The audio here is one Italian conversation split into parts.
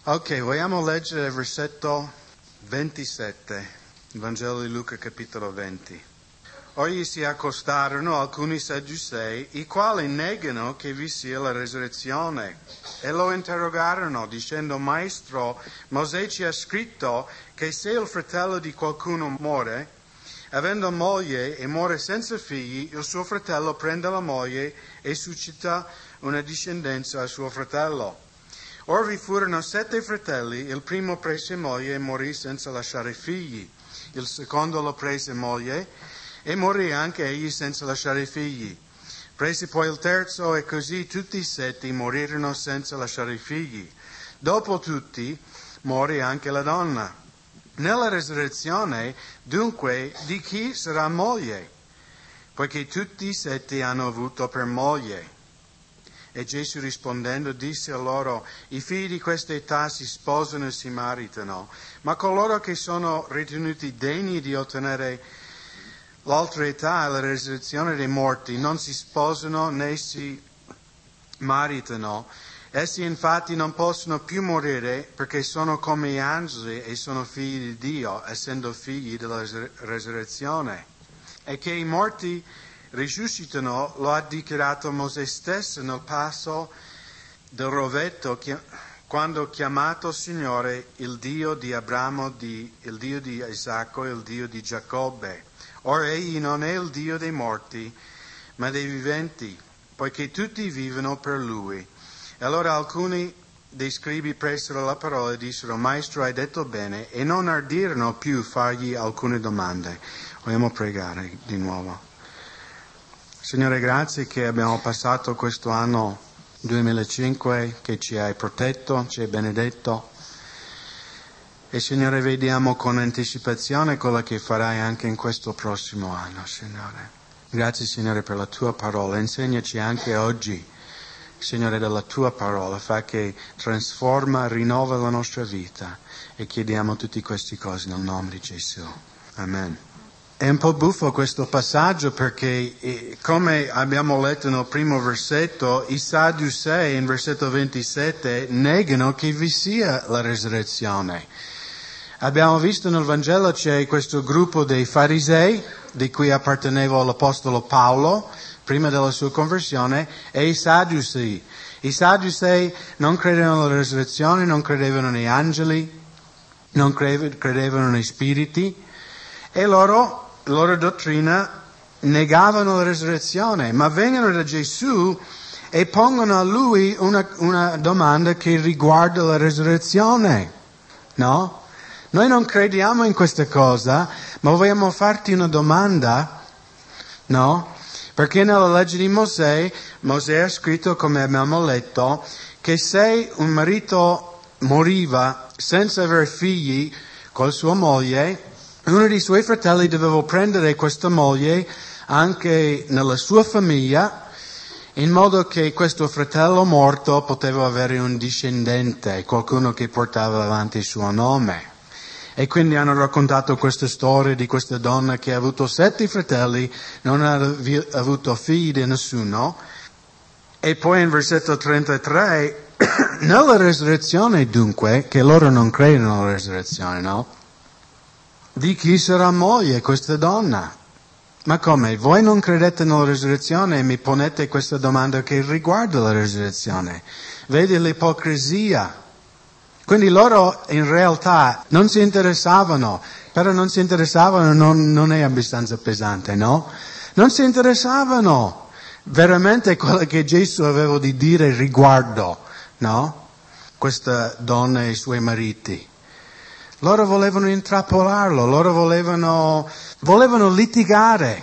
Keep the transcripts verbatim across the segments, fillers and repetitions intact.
Ok, vogliamo leggere il versetto ventisette, il Vangelo di Luca capitolo venti. Ora gli si accostarono alcuni sadducei, i quali negano che vi sia la resurrezione, e lo interrogarono dicendo: Maestro, Mosè ci ha scritto che se il fratello di qualcuno muore, avendo moglie e muore senza figli, il suo fratello prende la moglie e suscita una discendenza al suo fratello. Ora vi furono sette fratelli, il primo prese moglie e morì senza lasciare figli, il secondo lo prese moglie e morì anche egli senza lasciare figli. Prese poi il terzo e così tutti i sette morirono senza lasciare figli. Dopo tutti morì anche la donna. Nella resurrezione, dunque, di chi sarà moglie? Poiché tutti i sette hanno avuto per moglie. E Gesù rispondendo disse a loro: i figli di questa età si sposano e si maritano, ma coloro che sono ritenuti degni di ottenere l'altra età, la resurrezione dei morti, non si sposano né si maritano. Essi infatti non possono più morire perché sono come gli angeli e sono figli di Dio, essendo figli della resurrezione. E che i morti risuscitano lo ha dichiarato Mosè stesso nel passo del rovetto, quando chiamato Signore il Dio di Abramo, di, il Dio di Isacco e il Dio di Giacobbe. Ora egli non è il Dio dei morti, ma dei viventi, poiché tutti vivono per lui. E allora alcuni dei scribi presero la parola e dissero: Maestro, hai detto bene, e non ardirono più fargli alcune domande. Vogliamo pregare di nuovo. Signore, grazie che abbiamo passato questo anno duemilacinque, che ci hai protetto, ci hai benedetto. E Signore, vediamo con anticipazione quello che farai anche in questo prossimo anno, Signore. Grazie, Signore, per la tua parola. Insegnaci anche oggi, Signore, della tua parola, fa che trasforma, rinnova la nostra vita. E chiediamo tutte queste cose nel nome di Gesù. Amen. È un po' buffo questo passaggio perché, eh, come abbiamo letto nel primo versetto, i Sadducei, in versetto ventisette, negano che vi sia la resurrezione. Abbiamo visto nel Vangelo c'è questo gruppo dei Farisei, di cui apparteneva l'Apostolo Paolo, prima della sua conversione, e i Sadducei. I Sadducei non credevano nella resurrezione, non credevano negli angeli, non credevano nei spiriti, e loro... la loro dottrina negavano la resurrezione, ma vengono da Gesù e pongono a lui una, una domanda che riguarda la resurrezione, no? Noi non crediamo in questa cosa, ma vogliamo farti una domanda, no? Perché nella legge di Mosè, Mosè ha scritto, come abbiamo letto, che se un marito moriva senza aver figli con sua moglie, uno dei suoi fratelli doveva prendere questa moglie anche nella sua famiglia, in modo che questo fratello morto poteva avere un discendente, qualcuno che portava avanti il suo nome. E quindi hanno raccontato questa storia di questa donna che ha avuto sette fratelli, non ha avuto figli di nessuno. E poi in versetto trentatré, nella resurrezione dunque, che loro non credono nella resurrezione, no? Di chi sarà moglie questa donna? Ma come? Voi non credete nella resurrezione e mi ponete questa domanda che riguarda la resurrezione? Vedi l'ipocrisia. Quindi loro in realtà non si interessavano, però non si interessavano non, non è abbastanza pesante, no? Non si interessavano veramente quello che Gesù aveva di dire riguardo, no? Questa donna e i suoi mariti. Loro volevano intrappolarlo, loro volevano, volevano litigare.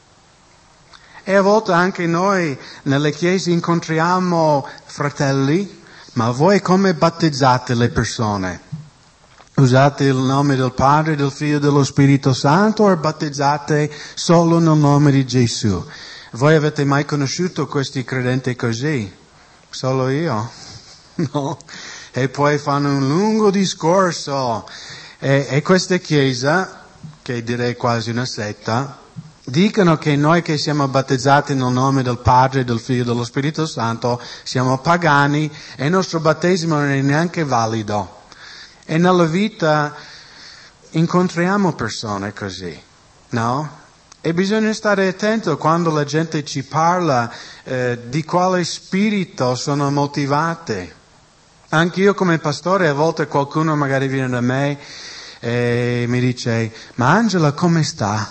E a volte anche noi nelle chiese incontriamo fratelli, ma voi come battezzate le persone? Usate il nome del Padre, del Figlio e dello Spirito Santo o battezzate solo nel nome di Gesù? Voi avete mai conosciuto questi credenti così? Solo io? No? E poi fanno un lungo discorso. E, e questa chiesa, che direi quasi una setta, dicono che noi che siamo battezzati nel nome del Padre, del Figlio e dello Spirito Santo siamo pagani e il nostro battesimo non è neanche valido. E nella vita incontriamo persone così, no? E bisogna stare attento quando la gente ci parla eh, di quale spirito sono motivate. Anche io come pastore a volte qualcuno magari viene da me e mi dice: ma Angela come sta?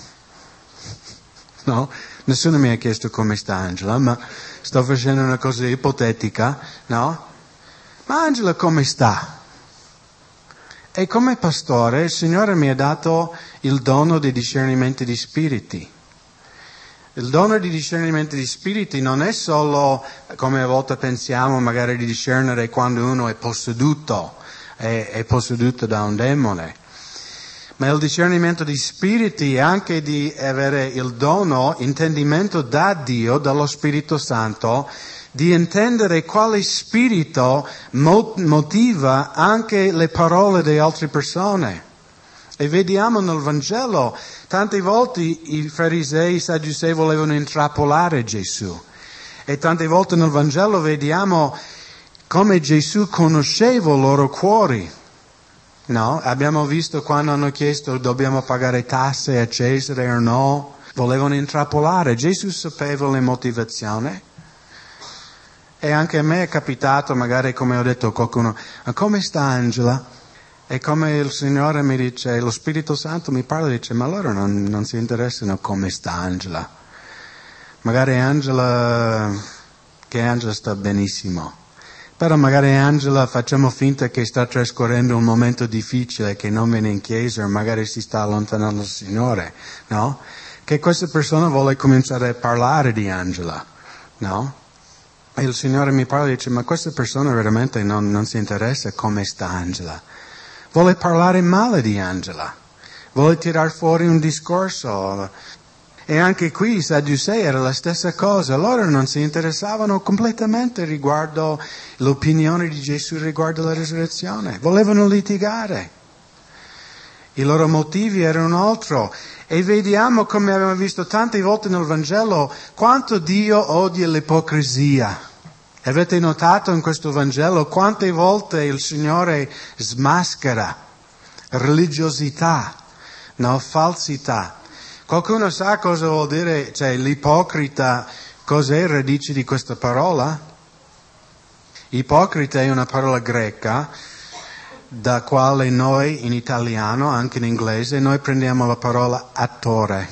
No? Nessuno mi ha chiesto come sta Angela, ma sto facendo una cosa ipotetica, no? Ma Angela come sta? E come pastore il Signore mi ha dato il dono di discernimento di spiriti. Il dono di discernimento di spiriti non è solo, come a volte pensiamo, magari di discernere quando uno è posseduto, è, è posseduto da un demone. Ma il discernimento di spiriti è anche di avere il dono, intendimento da Dio, dallo Spirito Santo, di intendere quale spirito motiva anche le parole di altre persone. E vediamo nel Vangelo, tante volte i farisei e i sadducei volevano intrappolare Gesù. E tante volte nel Vangelo vediamo come Gesù conosceva i loro cuori. No? Abbiamo visto quando hanno chiesto: dobbiamo pagare tasse a Cesare o no? Volevano intrappolare. Gesù sapeva le motivazioni. E anche a me è capitato, magari come ho detto a qualcuno: ma come sta Angela? E come il Signore mi dice, lo Spirito Santo mi parla e dice: ma loro non, non si interessano come sta Angela. Magari Angela, che Angela sta benissimo. Però magari Angela facciamo finta che sta trascorrendo un momento difficile, che non viene in chiesa, o magari si sta allontanando dal Signore, no? Che questa persona vuole cominciare a parlare di Angela, no? E il Signore mi parla e dice: ma questa persona veramente non, non si interessa come sta Angela. Vuole parlare male di Angela. Vuole tirar fuori un discorso. E anche qui i Sadducei era la stessa cosa. Loro non si interessavano completamente riguardo l'opinione di Gesù riguardo la risurrezione. Volevano litigare. I loro motivi erano un altro. E vediamo, come abbiamo visto tante volte nel Vangelo, quanto Dio odia l'ipocrisia. Avete notato in questo Vangelo quante volte il Signore smaschera religiosità, no, falsità. Qualcuno sa cosa vuol dire, cioè l'ipocrita, cos'è il radice di questa parola? Ipocrita è una parola greca da quale noi in italiano, anche in inglese, noi prendiamo la parola attore.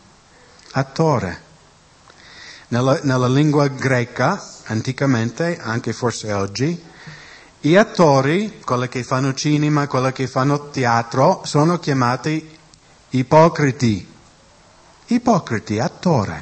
Attore. Nella, nella lingua greca, anticamente, anche forse oggi, i attori, quelli che fanno cinema, quelli che fanno teatro, sono chiamati ipocriti. Ipocriti, attore.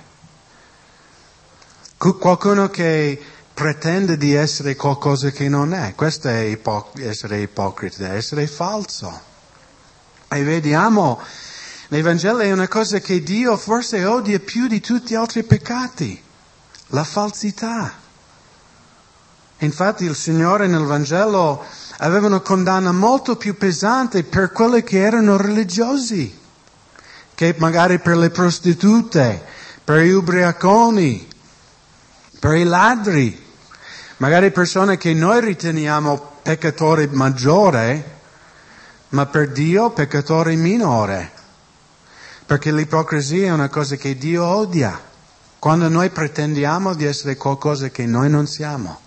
Qualcuno che pretende di essere qualcosa che non è. Questo è ipoc- essere ipocrita, essere falso. E vediamo, nei Vangeli è una cosa che Dio forse odia più di tutti gli altri peccati, la falsità. Infatti il Signore nel Vangelo aveva una condanna molto più pesante per quelli che erano religiosi, che magari per le prostitute, per gli ubriaconi, per i ladri, magari persone che noi riteniamo peccatori maggiori, ma per Dio peccatori minore. Perché l'ipocrisia è una cosa che Dio odia, quando noi pretendiamo di essere qualcosa che noi non siamo.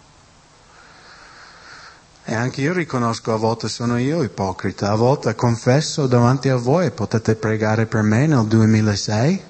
E anche io riconosco, a volte sono io ipocrita, a volte confesso davanti a voi, potete pregare per me nel duemilasei,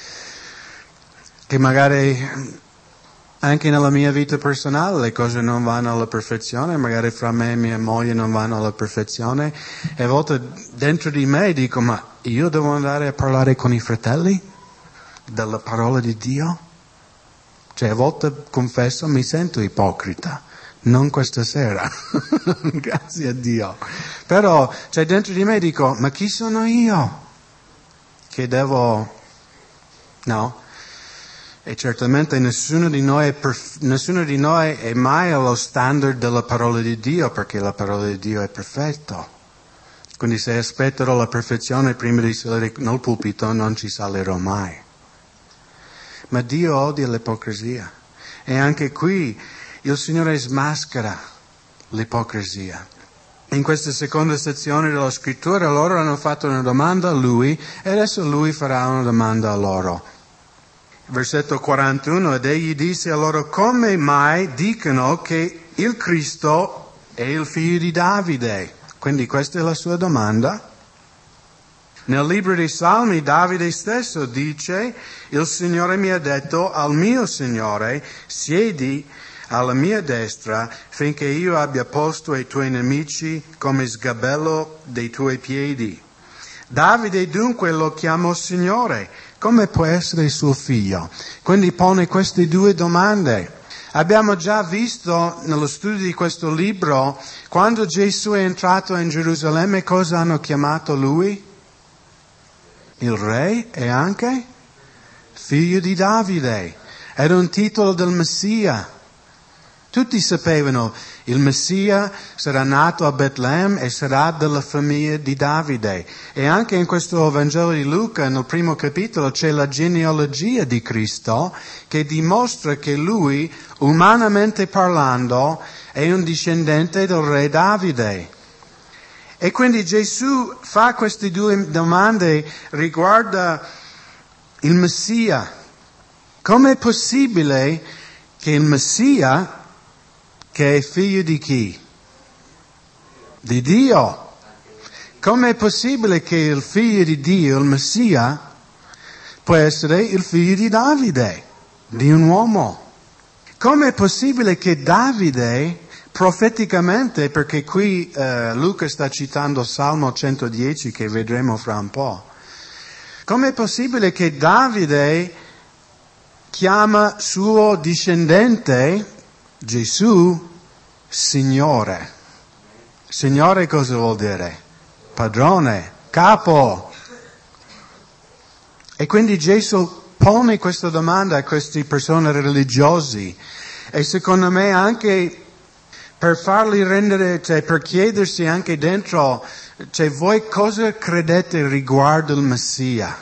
che magari anche nella mia vita personale le cose non vanno alla perfezione, magari fra me e mia moglie non vanno alla perfezione, e a volte dentro di me dico: ma io devo andare a parlare con i fratelli della parola di Dio? Cioè a volte confesso, mi sento ipocrita. Non questa sera, grazie a Dio. Però, cioè dentro di me dico: ma chi sono io? Che devo... No? E certamente nessuno di noi è, perf- nessuno di noi è mai allo standard della parola di Dio, perché la parola di Dio è perfetta. Quindi se aspetterò la perfezione prima di salire nel pulpito non ci salirò mai. Ma Dio odia l'ipocrisia. E anche qui il Signore smaschera l'ipocrisia. In questa seconda sezione della scrittura loro hanno fatto una domanda a Lui e adesso Lui farà una domanda a loro. Versetto quarantuno, ed egli disse a loro: come mai dicono che il Cristo è il figlio di Davide? Quindi questa è la sua domanda. Nel libro dei Salmi Davide stesso dice: il Signore mi ha detto al mio Signore, siedi alla mia destra finché io abbia posto i tuoi nemici come sgabello dei tuoi piedi. Davide dunque lo chiamò Signore. Come può essere suo figlio? Quindi pone queste due domande. Abbiamo già visto nello studio di questo libro, quando Gesù è entrato in Gerusalemme, cosa hanno chiamato lui? Il re e anche figlio di Davide. Era un titolo del Messia. Tutti sapevano il Messia sarà nato a Betlemme e sarà della famiglia di Davide. E anche in questo Vangelo di Luca, nel primo capitolo, c'è la genealogia di Cristo che dimostra che lui, umanamente parlando, è un discendente del re Davide. E quindi Gesù fa queste due domande riguardo il Messia. Com'è possibile che il Messia, che è figlio di chi? Di Dio. Com'è possibile che il figlio di Dio, il Messia, può essere il figlio di Davide, di un uomo? Com'è possibile che Davide, profeticamente, perché qui eh, Luca sta citando Salmo centodieci che vedremo fra un po', com'è possibile che Davide chiama suo discendente Gesù Signore? Signore cosa vuol dire? Padrone, capo. E quindi Gesù pone questa domanda a queste persone religiose e secondo me anche per farli rendere, cioè per chiedersi anche dentro, cioè voi cosa credete riguardo il Messia?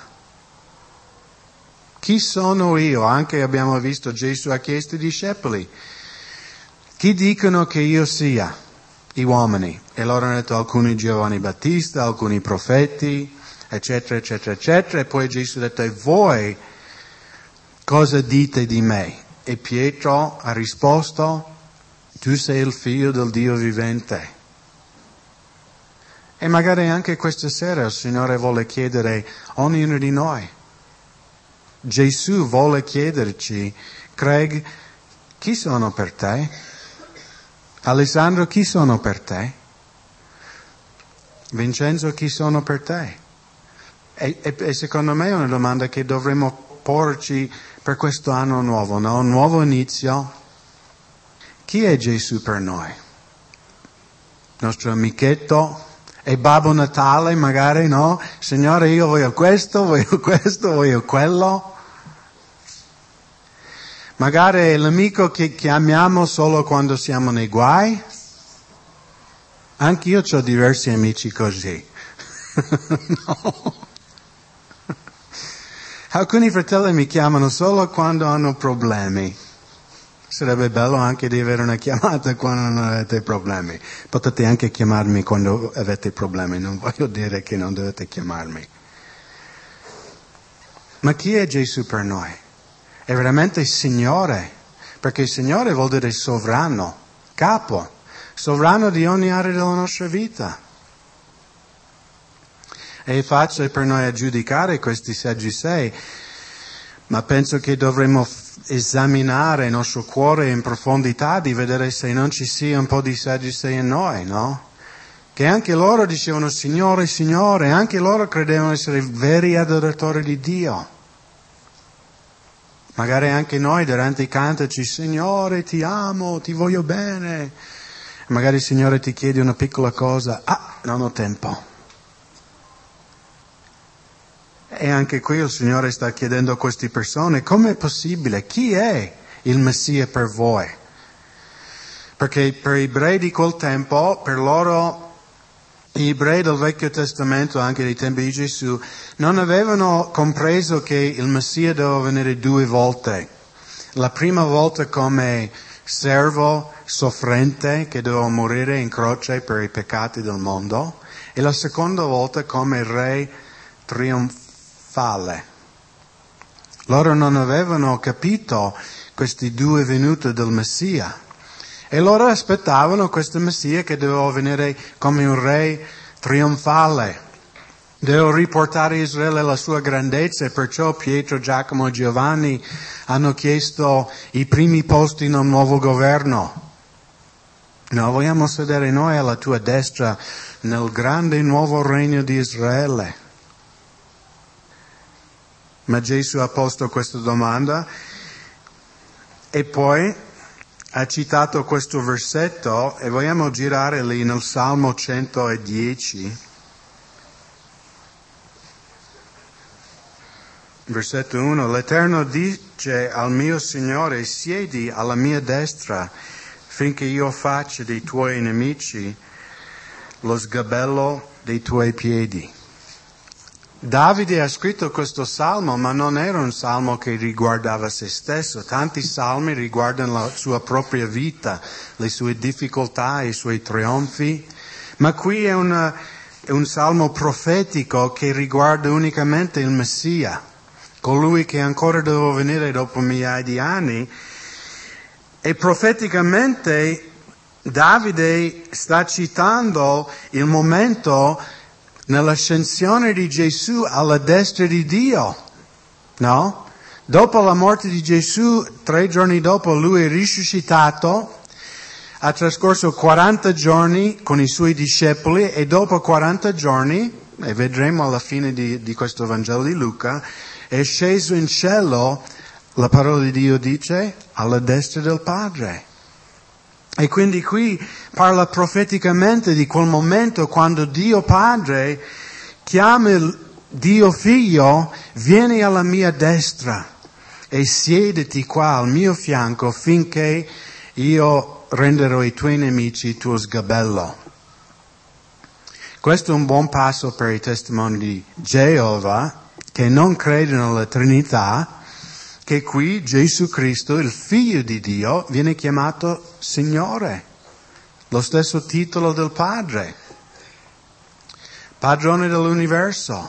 Chi sono io? Anche abbiamo visto Gesù ha chiesto ai discepoli: chi dicono che io sia? Gli uomini. E loro hanno detto alcuni Giovanni Battista, alcuni profeti, eccetera, eccetera, eccetera. E poi Gesù ha detto: e voi cosa dite di me? E Pietro ha risposto: tu sei il figlio del Dio vivente. E magari anche questa sera il Signore vuole chiedere a ognuno di noi. Gesù vuole chiederci: Craig, chi sono per te? Alessandro, chi sono per te? Vincenzo, chi sono per te? E, e, e secondo me è una domanda che dovremmo porci per questo anno nuovo, no? Un nuovo inizio. Chi è Gesù per noi? Nostro amichetto? E Babbo Natale magari, no? Signore, io voglio questo, voglio questo, voglio quello. Magari è l'amico che chiamiamo solo quando siamo nei guai. Anch'io ho diversi amici così. No. Alcuni fratelli mi chiamano solo quando hanno problemi. Sarebbe bello anche di avere una chiamata quando non avete problemi. Potete anche chiamarmi quando avete problemi, non voglio dire che non dovete chiamarmi. Ma chi è Gesù per noi? È veramente Signore, perché Signore vuol dire sovrano, capo, sovrano di ogni area della nostra vita. È facile per noi a giudicare questi Sadducei, ma penso che dovremmo esaminare il nostro cuore in profondità di vedere se non ci sia un po' di Sadducei in noi, no? Che anche loro dicevano Signore, Signore, anche loro credevano essere veri adoratori di Dio. Magari anche noi durante i cantici, Signore ti amo, ti voglio bene. Magari il Signore ti chiede una piccola cosa, ah, non ho tempo. E anche qui il Signore sta chiedendo a queste persone, com'è possibile? Chi è il Messia per voi? Perché per i ebrei di quel tempo, per loro Gli ebrei del Vecchio Testamento, anche dei tempi di Gesù, non avevano compreso che il Messia doveva venire due volte. La prima volta come servo soffrente che doveva morire in croce per i peccati del mondo e la seconda volta come re trionfale. Loro non avevano capito questi due venute del Messia. E loro aspettavano questo Messia che doveva venire come un re trionfale. Doveva riportare a Israele la sua grandezza e perciò Pietro, Giacomo e Giovanni hanno chiesto i primi posti nel nuovo governo. No, vogliamo sedere noi alla tua destra nel grande nuovo regno di Israele. Ma Gesù ha posto questa domanda e poi ha citato questo versetto e vogliamo girare lì nel Salmo centodieci. Versetto uno. L'Eterno dice al mio Signore, siedi alla mia destra finché io faccia dei tuoi nemici lo sgabello dei tuoi piedi. Davide ha scritto questo salmo, ma non era un salmo che riguardava se stesso. Tanti salmi riguardano la sua propria vita, le sue difficoltà, i suoi trionfi. Ma qui è, una, è un salmo profetico che riguarda unicamente il Messia, colui che ancora doveva venire dopo migliaia di anni. E profeticamente Davide sta citando il momento nell'ascensione di Gesù alla destra di Dio, no? Dopo la morte di Gesù, tre giorni dopo, lui è risuscitato, ha trascorso quaranta giorni con i suoi discepoli e dopo quaranta giorni, e vedremo alla fine di, di questo Vangelo di Luca, è sceso in cielo, la parola di Dio dice, alla destra del Padre. E quindi qui parla profeticamente di quel momento quando Dio Padre chiama il Dio Figlio, vieni alla mia destra e siediti qua al mio fianco finché io renderò i tuoi nemici tuo sgabello. Questo è un buon passo per i testimoni di Geova che non credono nella Trinità, che qui Gesù Cristo, il Figlio di Dio, viene chiamato Signore, lo stesso titolo del Padre, Padrone dell'universo.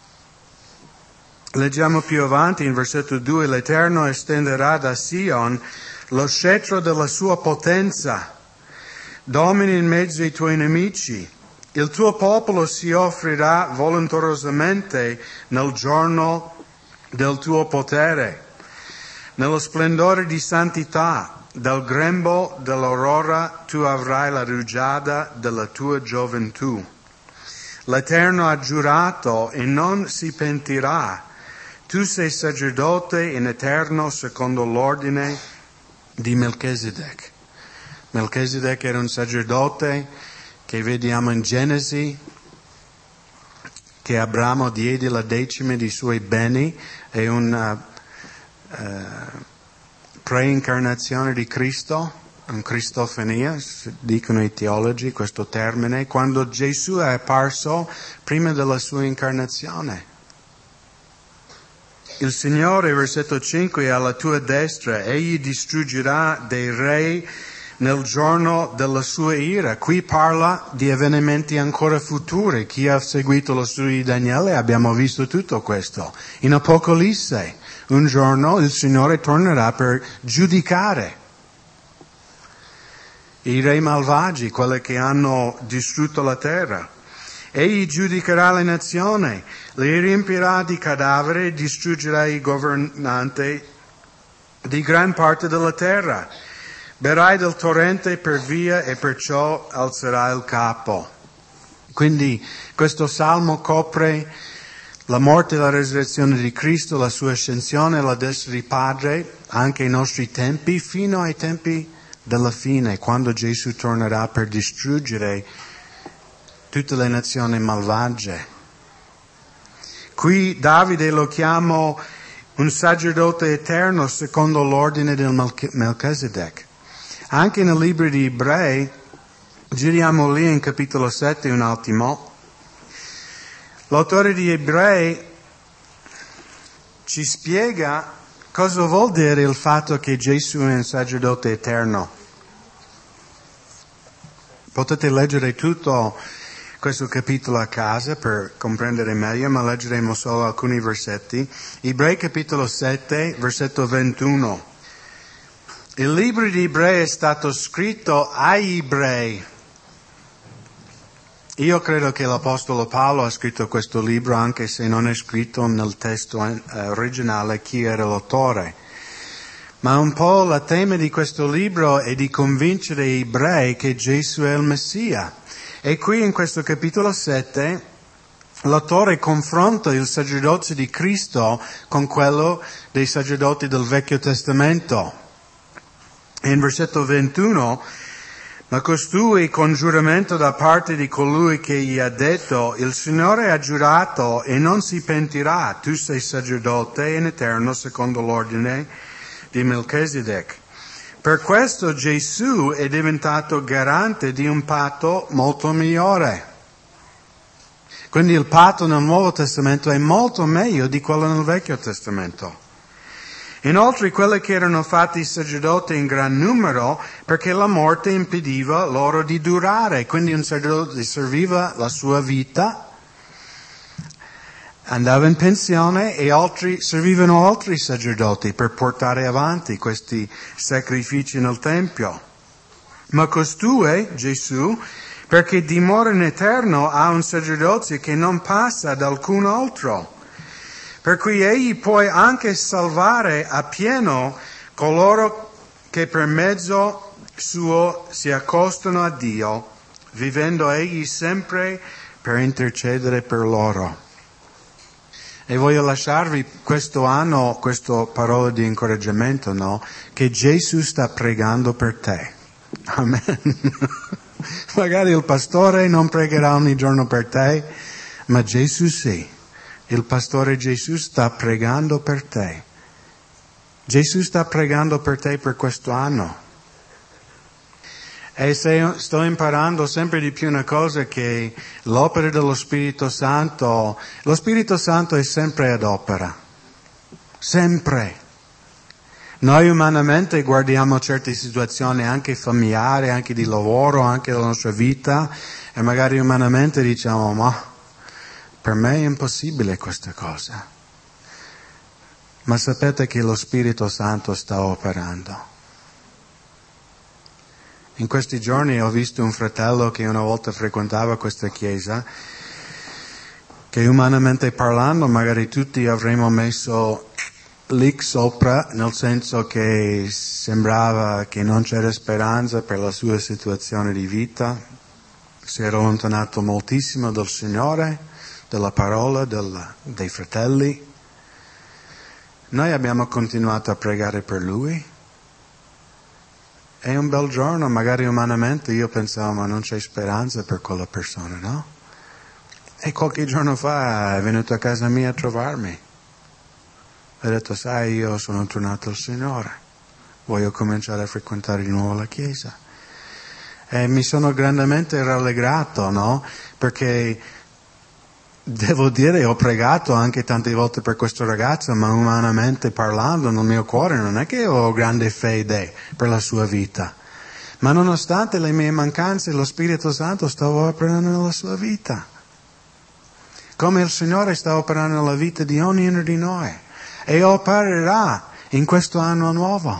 Leggiamo più avanti in versetto due, l'Eterno estenderà da Sion lo scettro della sua potenza, domini in mezzo ai tuoi nemici, il tuo popolo si offrirà volenterosamente nel giorno del tuo potere. Nello splendore di santità, dal grembo dell'aurora tu avrai la rugiada della tua gioventù. L'Eterno ha giurato e non si pentirà. Tu sei sacerdote in eterno secondo l'ordine di Melchisedec. Melchisedec era un sacerdote che vediamo in Genesi, che Abramo diede la decima dei suoi beni, è un Uh, preincarnazione di Cristo, un Cristofania, dicono i teologi questo termine, quando Gesù è apparso prima della sua incarnazione. Il Signore, versetto cinque, è alla tua destra, egli distruggerà dei re nel giorno della sua ira. Qui parla di avvenimenti ancora futuri. Chi ha seguito lo studio di Daniele abbiamo visto tutto questo. In Apocalisse, un giorno il Signore tornerà per giudicare i re malvagi, quelli che hanno distrutto la terra. Egli giudicherà le nazioni, le riempirà di cadaveri e distruggerà i governanti di gran parte della terra. Berai del torrente per via e perciò alzerà il capo. Quindi questo salmo copre la morte e la resurrezione di Cristo, la sua ascensione alla destra di Padre, anche ai nostri tempi, fino ai tempi della fine, quando Gesù tornerà per distruggere tutte le nazioni malvagie. Qui Davide lo chiama un sacerdote eterno secondo l'ordine del Melchisedec. Anche nel libro di Ebrei Giriamo lì in capitolo sette un attimo. L'autore di Ebrei ci spiega cosa vuol dire il fatto che Gesù è un sacerdote eterno. Potete leggere tutto questo capitolo a casa per comprendere meglio, ma leggeremo solo alcuni versetti. Ebrei capitolo sette, versetto ventuno. Il libro di Ebrei è stato scritto agli ebrei. Io credo che l'Apostolo Paolo ha scritto questo libro, anche se non è scritto nel testo originale chi era l'autore. Ma un po' il tema di questo libro è di convincere gli ebrei che Gesù è il Messia. E qui in questo capitolo sette l'autore confronta il sacerdozio di Cristo con quello dei sacerdoti del Vecchio Testamento. E in versetto ventuno, ma costui con giuramento da parte di colui che gli ha detto, il Signore ha giurato e non si pentirà, tu sei sacerdote in eterno secondo l'ordine di Melchisedec. Per questo Gesù è diventato garante di un patto molto migliore. Quindi il patto nel Nuovo Testamento è molto meglio di quello nel Vecchio Testamento. Inoltre quelli che erano fatti sacerdoti in gran numero perché la morte impediva loro di durare. Quindi un sacerdote serviva la sua vita, andava in pensione e altri, servivano altri sacerdoti per portare avanti questi sacrifici nel Tempio. Ma costui, Gesù, perché dimora in eterno, ha un sacerdozio che non passa ad alcun altro. Per cui egli può anche salvare appieno coloro che per mezzo suo si accostano a Dio, vivendo egli sempre per intercedere per loro. E voglio lasciarvi questo anno, questa parola di incoraggiamento, no? Che Gesù sta pregando per te. Amen. Magari il pastore non pregherà ogni giorno per te, ma Gesù sì. Il pastore Gesù sta pregando per te. Gesù sta pregando per te per questo anno. E se sto imparando sempre di più una cosa, che l'opera dello Spirito Santo, lo Spirito Santo è sempre ad opera. Sempre. Noi umanamente guardiamo certe situazioni anche familiari, anche di lavoro, anche della nostra vita, e magari umanamente diciamo, ma per me è impossibile questa cosa. Ma sapete che lo Spirito Santo sta operando. In questi giorni ho visto un fratello che una volta frequentava questa chiesa, che umanamente parlando magari tutti avremmo messo lì sopra, nel senso che sembrava che non c'era speranza per la sua situazione di vita, si era allontanato moltissimo dal Signore, della parola, del, dei fratelli. Noi abbiamo continuato a pregare per lui. È un bel giorno, magari umanamente io pensavo, ma non c'è speranza per quella persona, no? E qualche giorno fa è venuto a casa mia a trovarmi. Ha detto, sai, io sono tornato al Signore, voglio cominciare a frequentare di nuovo la Chiesa. E mi sono grandemente rallegrato, no? Perché devo dire, ho pregato anche tante volte per questo ragazzo, ma umanamente parlando nel mio cuore non è che ho grande fede per la sua vita. Ma nonostante le mie mancanze, lo Spirito Santo sta operando nella sua vita. Come il Signore sta operando nella vita di ognuno di noi. E opererà in questo anno nuovo.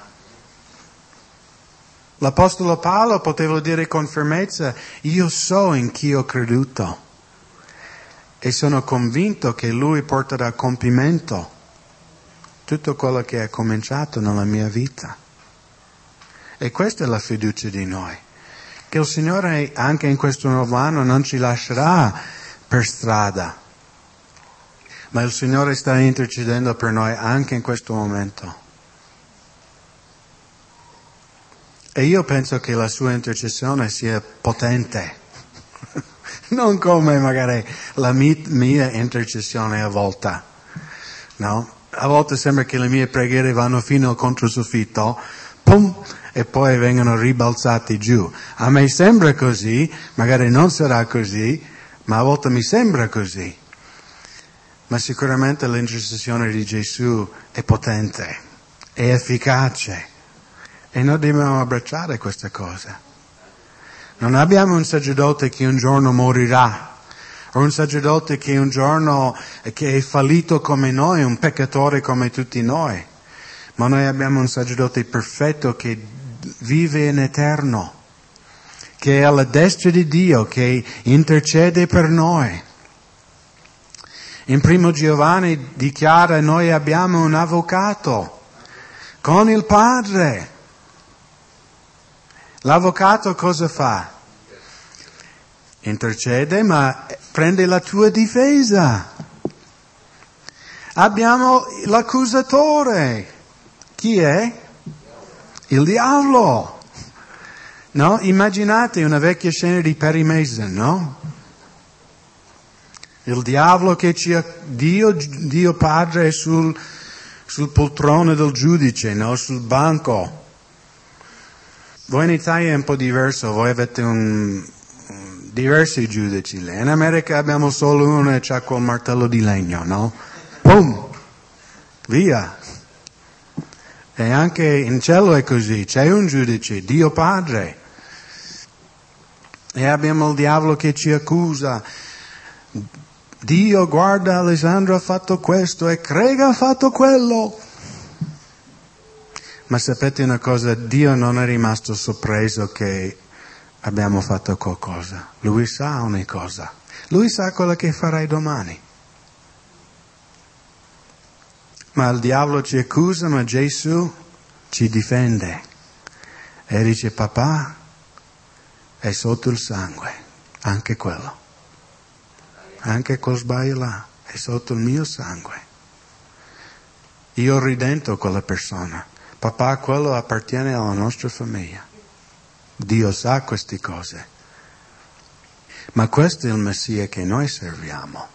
L'Apostolo Paolo poteva dire con fermezza, io so in chi ho creduto. E sono convinto che Lui porterà a compimento tutto quello che ha cominciato nella mia vita. E questa è la fiducia di noi. Che il Signore anche in questo nuovo anno non ci lascerà per strada. Ma il Signore sta intercedendo per noi anche in questo momento. E io penso che la sua intercessione sia potente. Non come magari la mia intercessione a volte, no? A volte sembra che le mie preghiere vanno fino al controsoffitto, pum, e poi vengono ribalzati giù. A me sembra così, magari non sarà così, ma a volte mi sembra così. Ma sicuramente l'intercessione di Gesù è potente, è efficace, e noi dobbiamo abbracciare questa cosa. Non abbiamo un sacerdote che un giorno morirà, o un sacerdote che un giorno che è fallito come noi, un peccatore come tutti noi, ma noi abbiamo un sacerdote perfetto che vive in eterno, che è alla destra di Dio, che intercede per noi. In primo Giovanni dichiara: noi abbiamo un avvocato con il Padre. L'avvocato cosa fa? Intercede, ma prende la tua difesa. Abbiamo l'accusatore. Chi è? Il diavolo. No? Immaginate una vecchia scena di Perry Mason, no? Il diavolo che ci... Dio, Dio Padre è sul, sul poltrone del giudice, no? Sul banco. Voi in Italia è un po' diverso, voi avete un, diversi giudici. In America abbiamo solo uno e c'ha quel martello di legno, no? Pum! Via! E anche in cielo è così, c'è un giudice, Dio Padre. E abbiamo il diavolo che ci accusa. Dio, guarda, Alessandro ha fatto questo e Crega ha fatto quello. Ma sapete una cosa? Dio non è rimasto sorpreso che abbiamo fatto qualcosa. Lui sa ogni cosa. Lui sa quello che farai domani. Ma il diavolo ci accusa, ma Gesù ci difende. E dice: papà, è sotto il sangue, anche quello. Anche quel sbaglio là, è sotto il mio sangue. Io ho ridento quella persona. Papà, quello appartiene alla nostra famiglia. Dio sa queste cose. Ma questo è il Messia che noi serviamo.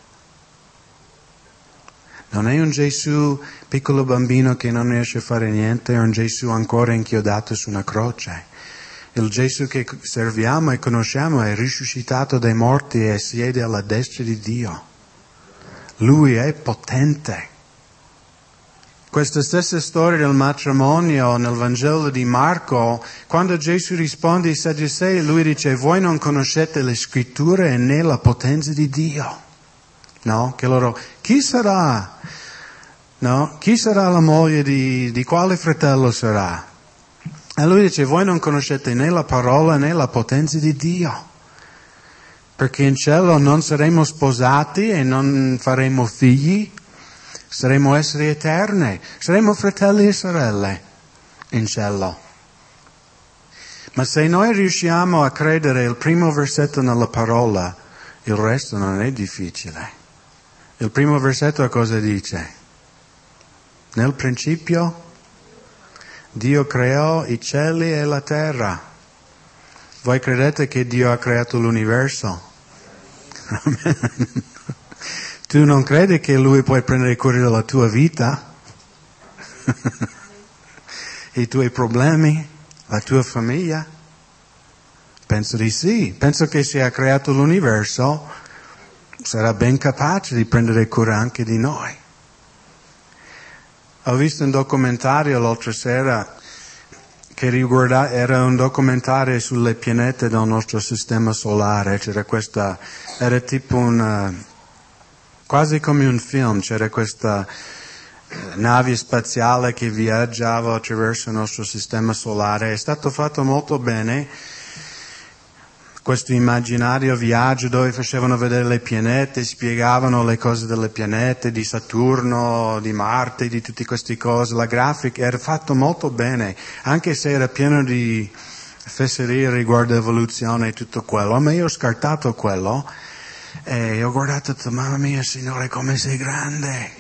Non è un Gesù piccolo bambino che non riesce a fare niente, è un Gesù ancora inchiodato su una croce. Il Gesù che serviamo e conosciamo è risuscitato dai morti e siede alla destra di Dio. Lui è potente. Questa stessa storia del matrimonio nel Vangelo di Marco, quando Gesù risponde ai Sadducei, lui dice: voi non conoscete le scritture né la potenza di Dio. No? Che loro, chi sarà? No? Chi sarà la moglie di, di quale fratello sarà? E lui dice: voi non conoscete né la parola né la potenza di Dio. Perché in cielo non saremo sposati e non faremo figli, saremo esseri eterni, saremo fratelli e sorelle in cielo. Ma se noi riusciamo a credere il primo versetto nella parola, il resto non è difficile. Il primo versetto cosa dice? Nel principio Dio creò i cieli e la terra. Voi credete che Dio ha creato l'universo? Tu non credi che Lui può prendere cura della tua vita? I tuoi problemi? La tua famiglia? Penso di sì. Penso che se ha creato l'universo sarà ben capace di prendere cura anche di noi. Ho visto un documentario l'altra sera che riguarda, era un documentario sulle pianete del nostro sistema solare. C'era questa, era tipo una, quasi come un film, c'era questa nave spaziale che viaggiava attraverso il nostro sistema solare. È stato fatto molto bene questo immaginario viaggio dove facevano vedere le pianete, spiegavano le cose delle pianete, di Saturno, di Marte, di tutte queste cose. La grafica era fatto molto bene, anche se era pieno di fesserie riguardo l'evoluzione e tutto quello. Ma io ho scartato quello e ho guardato e ho detto: mamma mia, Signore, come sei grande!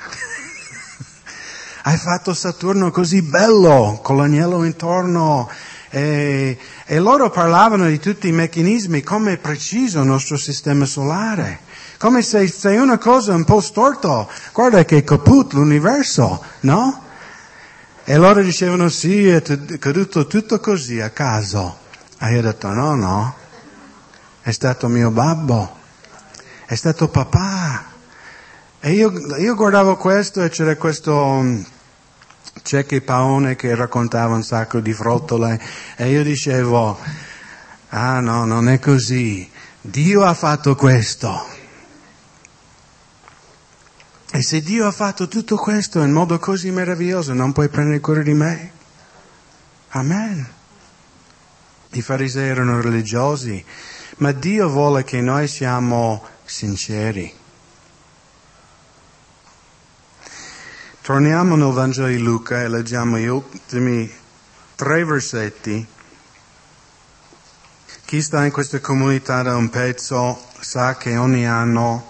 Hai fatto Saturno così bello, con l'agnello intorno. E, e loro parlavano di tutti i meccanismi, come è preciso il nostro sistema solare. Come se, se una cosa è un po' storto, guarda che è caput l'universo, no? E loro dicevano sì, è caduto tutto così, a caso. E io ho detto no, no, è stato mio babbo, è stato papà. E io, io guardavo questo e c'era questo Cecchi Paone che raccontava un sacco di frottole e io dicevo, ah no, non è così, Dio ha fatto questo. E se Dio ha fatto tutto questo in modo così meraviglioso, non puoi prendere cura di me? Amen. I farisei erano religiosi, ma Dio vuole che noi siamo sinceri. Torniamo nel Vangelo di Luca e leggiamo gli ultimi tre versetti. Chi sta in questa comunità da un pezzo sa che ogni anno,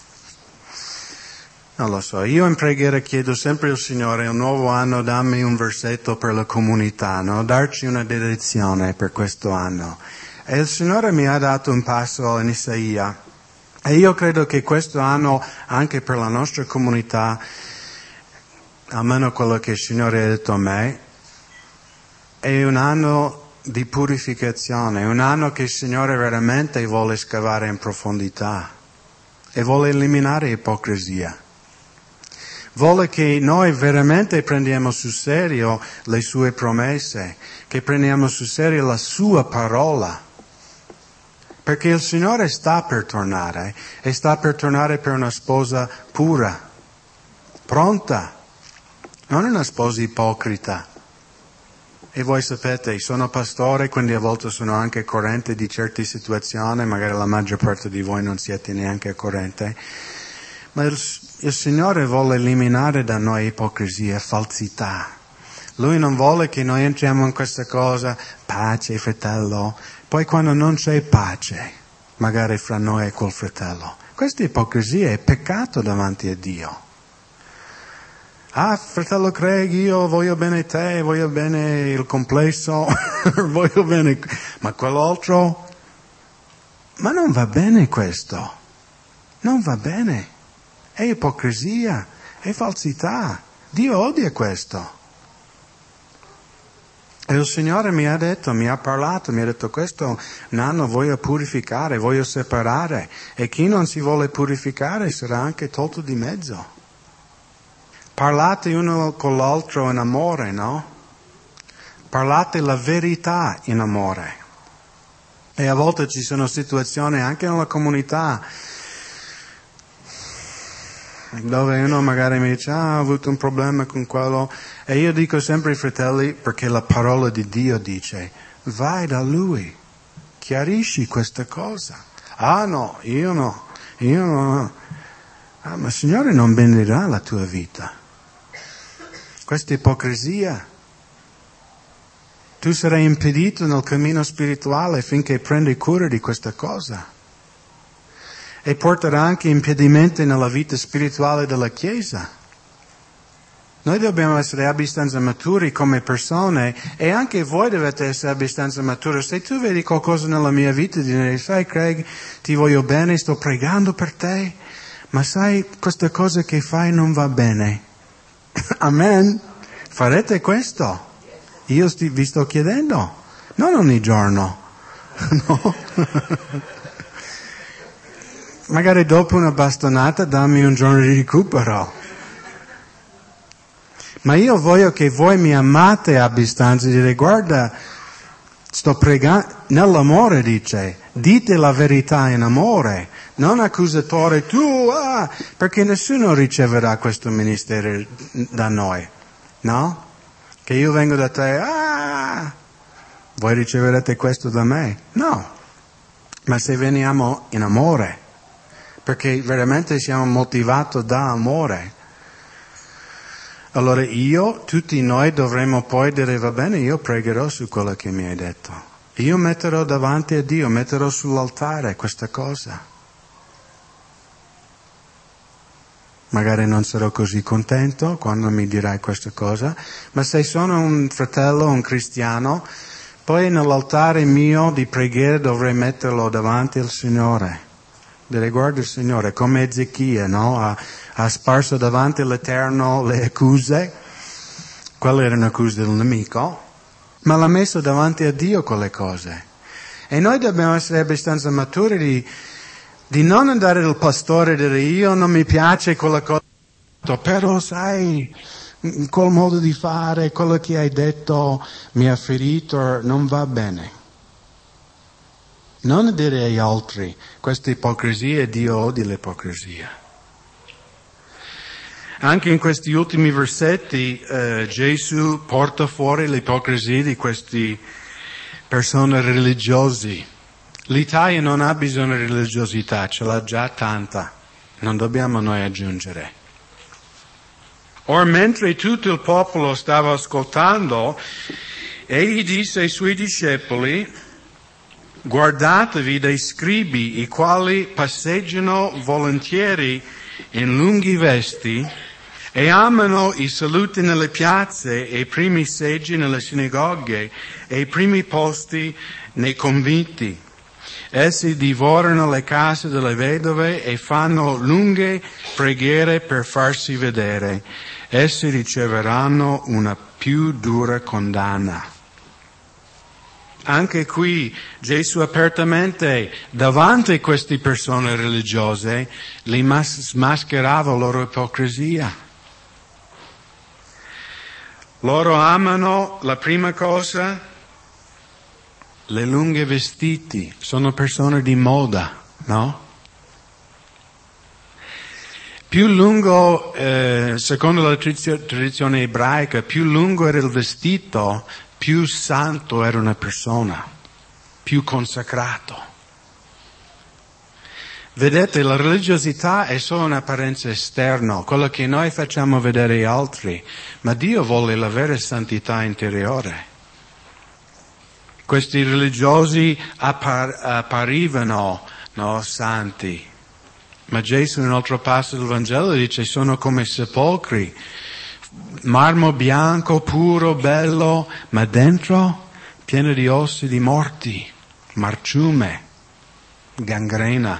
non lo so, io in preghiera chiedo sempre al Signore, un nuovo anno dammi un versetto per la comunità, no? Darci una direzione per questo anno. E il Signore mi ha dato un passo in Isaia. E io credo che questo anno, anche per la nostra comunità, almeno quello che il Signore ha detto a me, è un anno di purificazione, un anno che il Signore veramente vuole scavare in profondità e vuole eliminare ipocrisia. Vuole che noi veramente prendiamo sul serio le sue promesse, che prendiamo sul serio la sua parola. Perché il Signore sta per tornare e sta per tornare per una sposa pura, pronta, non una sposa ipocrita. E voi sapete, sono pastore, quindi a volte sono anche corrente di certe situazioni, magari la maggior parte di voi non siete neanche corrente. Ma il, il Signore vuole eliminare da noi ipocrisia e falsità. Lui non vuole che noi entriamo in questa cosa, pace, fratello. Poi quando non c'è pace, magari fra noi e quel fratello. Questa ipocrisia è peccato davanti a Dio. Ah, fratello Craig, io voglio bene te, voglio bene il complesso, voglio bene... Ma quell'altro? Ma non va bene questo. Non va bene. È ipocrisia, è falsità. Dio odia questo. E il Signore mi ha detto, mi ha parlato, mi ha detto questo anno voglio purificare, voglio separare. E chi non si vuole purificare sarà anche tolto di mezzo. Parlate uno con l'altro in amore, no? Parlate la verità in amore. E a volte ci sono situazioni anche nella comunità dove uno magari mi dice, ah, ho avuto un problema con quello. E io dico sempre ai fratelli, perché la parola di Dio dice, vai da Lui, chiarisci questa cosa. Ah no, io no, io no. Ah, ma il Signore non benedirà la tua vita. Questa ipocrisia. Tu sarai impedito nel cammino spirituale finché prendi cura di questa cosa. E porterà anche impedimenti nella vita spirituale della Chiesa. Noi dobbiamo essere abbastanza maturi come persone e anche voi dovete essere abbastanza maturi. Se tu vedi qualcosa nella mia vita, dire, sai Craig, ti voglio bene, sto pregando per te, ma sai, questa cosa che fai non va bene. Amen. Farete questo? Io sti, vi sto chiedendo. Non ogni giorno. No. Magari dopo una bastonata dammi un giorno di recupero. Ma io voglio che voi mi amate abbastanza di dire, guarda, sto pregando, nell'amore dice, dite la verità in amore, non accusatore tu, ah, perché nessuno riceverà questo ministero da noi, no? Che io vengo da te, ah, voi riceverete questo da me? No, ma se veniamo in amore, perché veramente siamo motivati da amore. Allora io, tutti noi dovremmo poi dire, va bene, io pregherò su quello che mi hai detto. Io metterò davanti a Dio, metterò sull'altare questa cosa. Magari non sarò così contento quando mi dirai questa cosa, ma se sono un fratello, un cristiano, poi nell'altare mio di preghiera dovrei metterlo davanti al Signore. Dire, guarda il Signore, come Ezechia, no? Ha, ha sparso davanti all'Eterno le accuse quelle erano accuse del nemico, ma l'ha messo davanti a Dio quelle cose. E noi dobbiamo essere abbastanza maturi di, di non andare dal pastore e dire io non mi piace quella cosa, però sai, quel modo di fare, quello che hai detto mi ha ferito, non va bene. Non dire agli altri, questa ipocrisia, Dio odia l'ipocrisia. Anche in questi ultimi versetti eh, Gesù porta fuori l'ipocrisia di queste persone religiose. L'Italia non ha bisogno di religiosità, ce l'ha già tanta, non dobbiamo noi aggiungere. Or mentre tutto il popolo stava ascoltando, egli disse ai suoi discepoli: guardatevi dei scribi, i quali passeggiano volentieri in lunghi vesti e amano i saluti nelle piazze e i primi seggi nelle sinagoghe e i primi posti nei conventi. Essi divorano le case delle vedove e fanno lunghe preghiere per farsi vedere. Essi riceveranno una più dura condanna. Anche qui Gesù apertamente, davanti a queste persone religiose, li mas- smascherava la loro ipocrisia. Loro amano, la prima cosa, le lunghe vestiti. Sono persone di moda, no? Più lungo, eh, secondo la tradizione ebraica, più lungo era il vestito, più santo era una persona, più consacrato. Vedete, la religiosità è solo un'apparenza esterna, quello che noi facciamo vedere agli altri, ma Dio vuole la vera santità interiore. Questi religiosi appar- apparivano, no, santi, ma Gesù in un altro passo del Vangelo dice sono come sepolcri, marmo bianco, puro, bello, ma dentro pieno di ossi di morti, marciume, gangrena,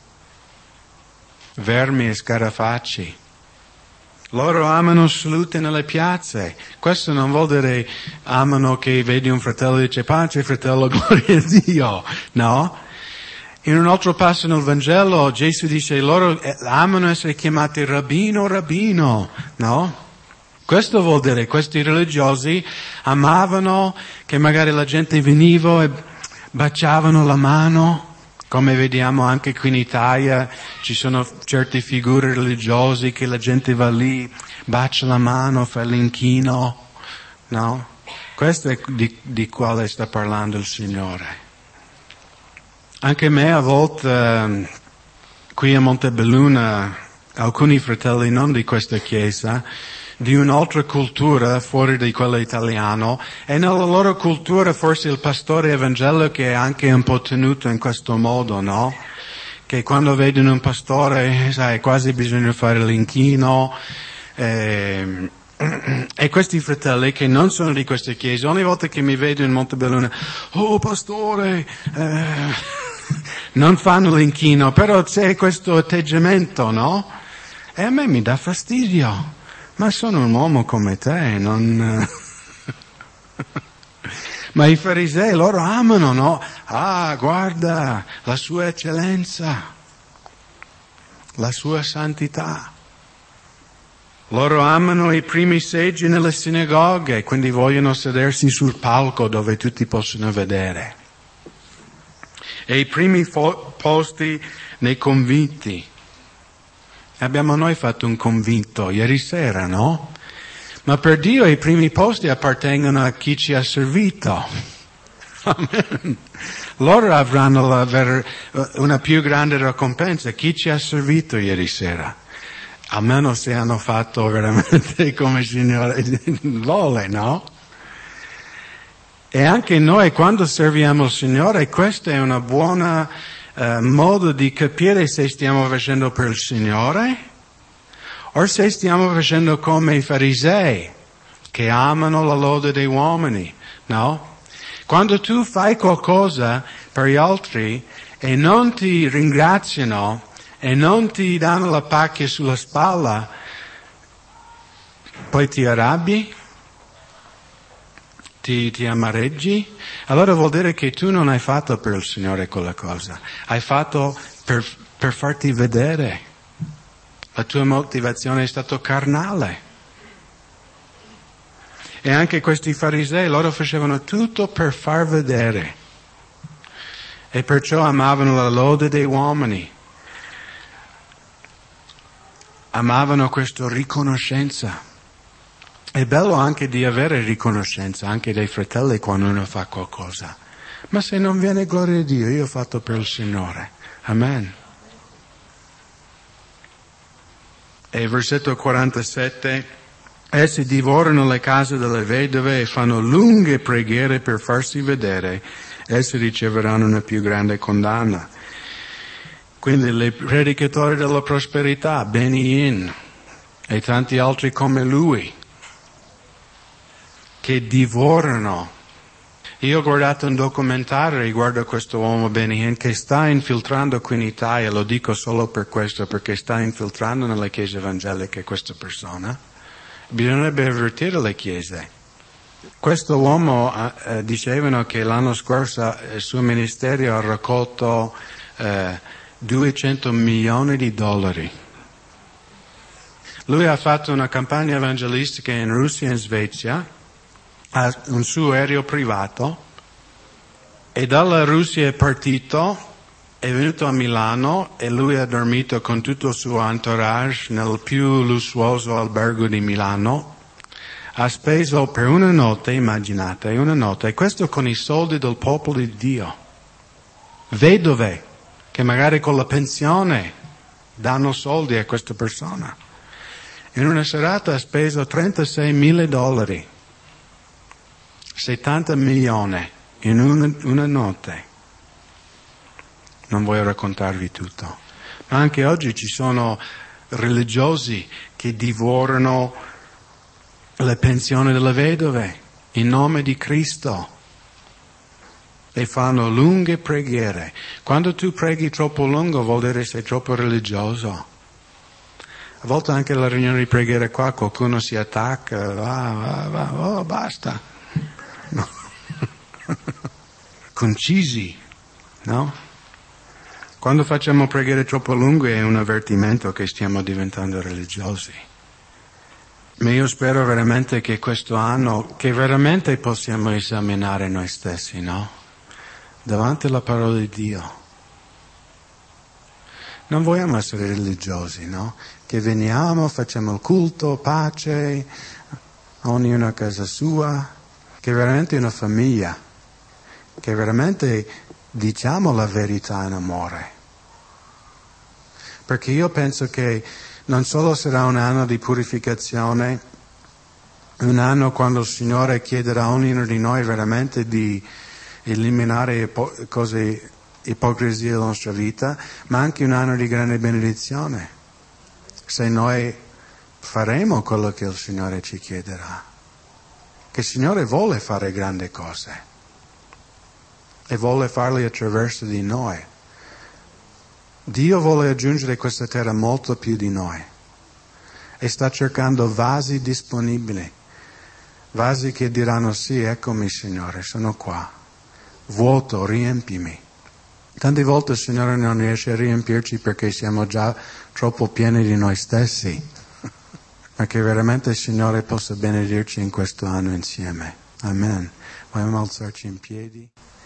vermi e scarafacci. Loro amano salute nelle piazze. Questo non vuol dire amano che vedi un fratello e dice pace fratello, gloria a Dio, no? In un altro passo nel Vangelo Gesù dice loro amano essere chiamati rabbino, rabbino, no? Questo vuol dire questi religiosi amavano che magari la gente veniva e baciavano la mano, come vediamo anche qui in Italia ci sono certe figure religiose che la gente va lì, bacia la mano, fa l'inchino, no? Questo è di, di quale sta parlando il Signore. Anche me a volte qui a Montebelluna alcuni fratelli non di questa chiesa, di un'altra cultura fuori di quella italiana, e nella loro cultura forse il pastore evangelico è anche un po' tenuto in questo modo, no? Che quando vedono un pastore, sai, quasi bisogna fare l'inchino, eh, e questi fratelli che non sono di questa chiesa, ogni volta che mi vedono in Montebelluna, oh pastore, eh, non fanno l'inchino, però c'è questo atteggiamento, no? E a me mi dà fastidio. Ma sono un uomo come te, non... Ma i farisei loro amano, no? Ah, guarda, la sua eccellenza, la sua santità. Loro amano i primi seggi nelle sinagoghe, quindi vogliono sedersi sul palco dove tutti possono vedere. E i primi fo- posti nei conventi. Abbiamo noi fatto un convinto ieri sera, no? Ma per Dio i primi posti appartengono a chi ci ha servito. Amen. Loro avranno la ver- una più grande ricompensa. Chi ci ha servito ieri sera? Almeno se hanno fatto veramente come il Signore vuole, no? E anche noi quando serviamo il Signore, questa è una buona uh, modo di capire se stiamo facendo per il Signore o se stiamo facendo come i farisei che amano la lode dei uomini, no? Quando tu fai qualcosa per gli altri e non ti ringraziano e non ti danno la pacchia sulla spalla, poi ti arrabbi? ti, ti amareggi, allora vuol dire che tu non hai fatto per il Signore quella cosa, hai fatto per, per farti vedere. La tua motivazione è stata carnale. E anche questi farisei, loro facevano tutto per far vedere. E perciò amavano la lode dei uomini. Amavano questa riconoscenza. È bello anche di avere riconoscenza, anche dai fratelli quando uno fa qualcosa. Ma se non viene gloria a Dio, io ho fatto per il Signore. Amen. E versetto quarantasette, essi divorano le case delle vedove e fanno lunghe preghiere per farsi vedere, essi riceveranno una più grande condanna. Quindi i predicatori della prosperità, Benny Hinn e tanti altri come lui, che divorano. Io ho guardato un documentario riguardo a questo uomo Benny Hinn che sta infiltrando qui in Italia, lo dico solo per questo, perché sta infiltrando nelle chiese evangeliche questa persona. Bisognerebbe avvertire le chiese. Questo uomo eh, dicevano che l'anno scorso il suo ministero ha raccolto eh, duecento milioni di dollari. Lui ha fatto una campagna evangelistica in Russia e in Svezia, ha un suo aereo privato e dalla Russia è partito, è venuto a Milano e lui ha dormito con tutto il suo entourage nel più lussuoso albergo di Milano. Ha speso per una notte, immaginate, una notte, e questo con i soldi del popolo di Dio. Vedove, che magari con la pensione danno soldi a questa persona. In una serata ha speso trentasei mila dollari. settanta milioni in una, una notte. Non voglio raccontarvi tutto. Ma anche oggi ci sono religiosi che divorano le pensioni delle vedove in nome di Cristo e fanno lunghe preghiere. Quando tu preghi troppo lungo vuol dire che sei troppo religioso. A volte anche alla riunione di preghiera qua qualcuno si attacca, va, va, va, oh basta. No. Concisi, no? Quando facciamo preghiere troppo lunghe è un avvertimento che stiamo diventando religiosi. Ma io spero veramente che questo anno, che veramente possiamo esaminare noi stessi, no? Davanti alla parola di Dio. Non vogliamo essere religiosi, no? Che veniamo, facciamo il culto, pace, ognuno a casa sua. Che è veramente una famiglia, che veramente diciamo la verità in amore. Perché io penso che non solo sarà un anno di purificazione, un anno quando il Signore chiederà a ognuno di noi veramente di eliminare ipo- cose, ipocrisia della nostra vita, ma anche un anno di grande benedizione, se noi faremo quello che il Signore ci chiederà. Che il Signore vuole fare grandi cose e vuole farle attraverso di noi. Dio vuole aggiungere questa terra molto più di noi e sta cercando vasi disponibili, vasi che diranno sì, eccomi Signore, sono qua, vuoto, riempimi. Tante volte il Signore non riesce a riempirci perché siamo già troppo pieni di noi stessi. Ma che veramente il Signore possa benedirci in questo anno insieme. Amen. Vogliamo alzarci in piedi?